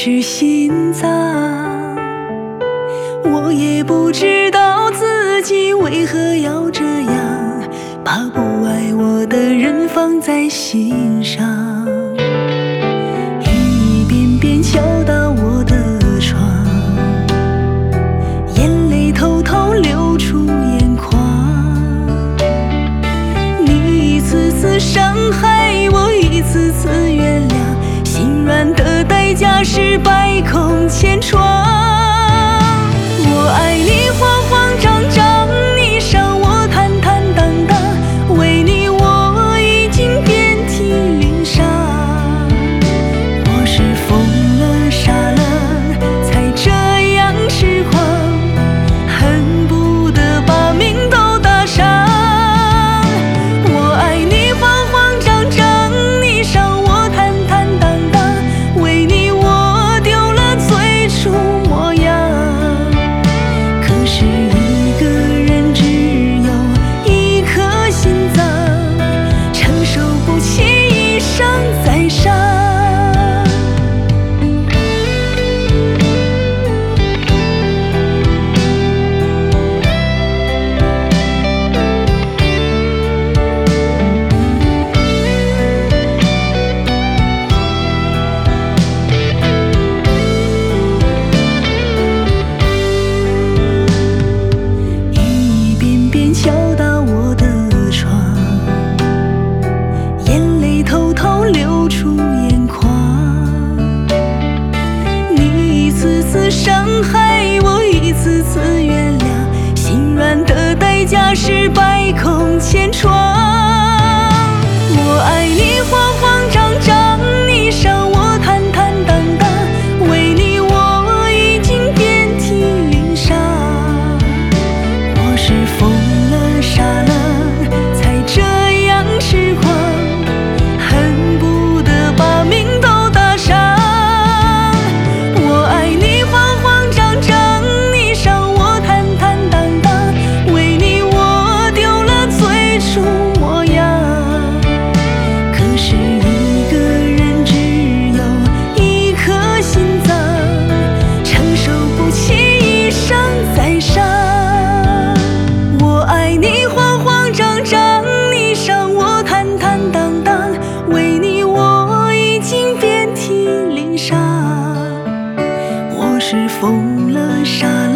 是心脏。我也不知道自己为何要这样，把不爱我的人放在心上。雨一遍遍敲打我的窗，眼泪偷偷流出眼眶。你一次次伤害我，一次次原谅，心软的代价是百孔千疮。我爱你慌慌张张，你伤我坦坦荡荡，为你我已经遍体鳞伤。我是疯了傻了才这样痴狂，恨不得把命都搭上。我爱你慌慌张张，你伤我坦坦荡荡，为你我丢了最初模样。可是一个人只有一颗心脏，承受不起一伤再伤。敲打我的窗，眼泪偷偷流出眼眶。你一次次伤害我，一次次原谅，心软的代价是百孔千疮。我爱你慌慌张张，你伤我坦坦荡荡，为你我已经遍体鳞伤。我是疯傻了才这样痴狂，恨不得把命都搭上。我爱你慌慌张张，你伤我坦坦荡荡，为你我丢了最初模样。可是一个人只有一颗心脏，承受不起一伤再伤。我爱你慌慌张张，你伤我坦坦荡荡，为你我已经遍体鳞伤。我是疯了傻了